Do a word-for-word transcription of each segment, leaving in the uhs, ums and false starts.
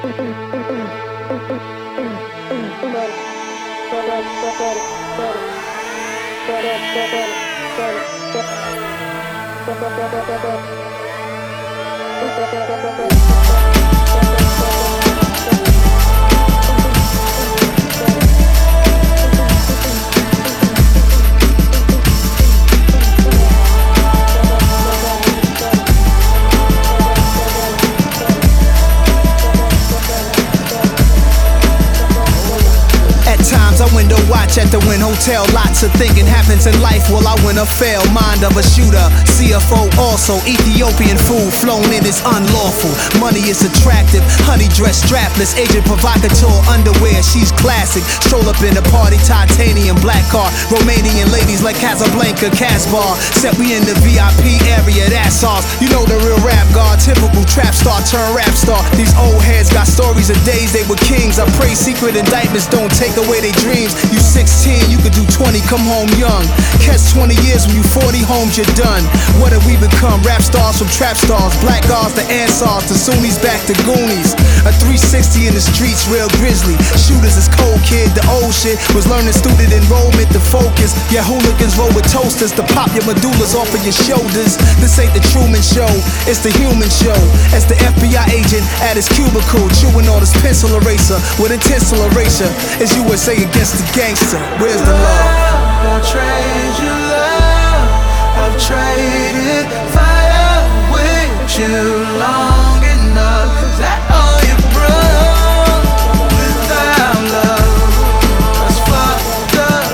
Watch at the Wynn Hotel, lots of thinking happens in life. Will I win or fail? Mind of a shooter, C F O also. Ethiopian food flown in is unlawful. Money is attractive, honey dress strapless. Agent provocateur, underwear, she's classic. Stroll up in a party, titanium black car. Romanian ladies like Casablanca, Casbah. Set we in the V I P area, that's ours. You know the real rap god, typical trap star turn rap star. These old heads got stories of days they were kings. I pray secret indictments don't take away their dreams. You sixteen, you could do twenty, come home young. Catch twenty years when you forty, homes you're done. What have we become? Rap stars from trap stars, black guards to Ansars, to Sunnis back to Goonies. A three sixty in the streets, real grizzly. Shooters is cold kid, the old shit was learning student enrollment to focus. Yeah, hooligans roll with toasters to pop your medullas off of your shoulders. This ain't the Truman Show, it's the human show. As the F B I agent at his cubicle, chewing on his pencil eraser with a tinsel erasure. It's U S A against the gangster. Where's the love? I'll trade you love. I've traded fire with you long enough. Is that all you brought? Without love, that's fucked up.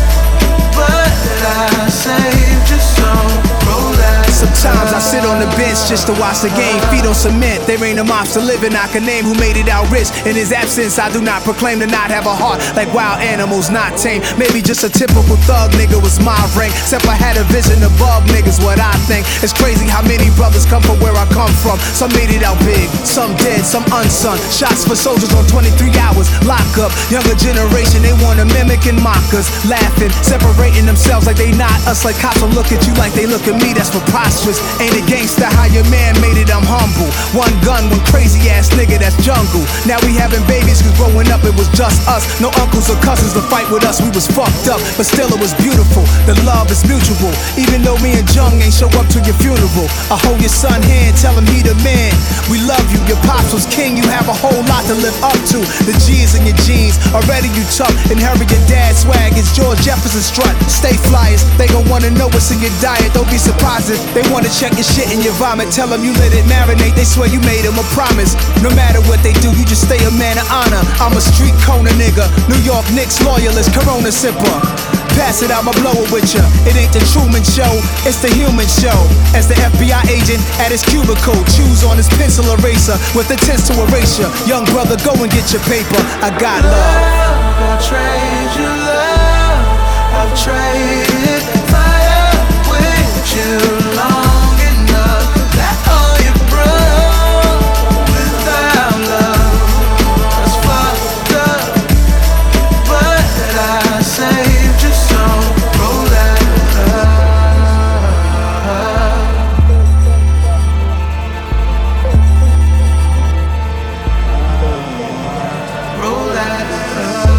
But I saved your soul. Roll that. Sometimes I sit on the bench just to watch the game. Feet on cement, there ain't a mobster living I can name who made it out rich. In his absence, I do not proclaim to not have a heart like wild animals, not tame. Maybe just a typical thug nigga was my rank. Except I had a vision above niggas, what I think. It's crazy how many brothers come from where I come from. Some made it out big, some dead, some unsung. Shots for soldiers on twenty-three hours, lock up. Younger generation, they wanna mimic and mock us. Laughing, separating themselves like they not us. Like cops will look at you like they look at me, that's preposterous. Ain't a gangster how your man made it, I'm humble. One gun, one crazy ass nigga, that's jungle. Now we having babies cause growing up it was just us. No uncles or cousins to fight with us, we was fucked up. But still it was beautiful, the love is mutual. Even though me and Jung ain't show up to your funeral, I hold your son hand, tell him he the man. We love you, your pops was king, you have a whole lot to live up to. The G's in your jeans, already you tough. Inherit your dad's swag, it's George Jefferson strut. Stay flyers, they gon' wanna know what's in your diet. Don't be surprised if they wanna check your shit in your vomit. Tell them you let it marinate, they swear you made them a promise. No matter what they do, you just stay a man of honor. I'm a street corner nigga, New York Knicks loyalist, Corona sipper. Pass it, I'ma blow it with ya. It ain't the Truman Show, it's the human show. As the F B I agent at his cubicle, choose on his pencil eraser with a tinsel erasure. Young brother, go and get your paper. I got love. I'll trade you love. I've traded fire with you long enough. Is that all you brought? Without love, that's fucked up. But I saved your soul. Roll that up. Roll that up.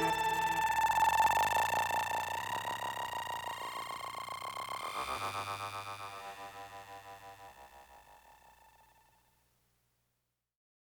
Uh...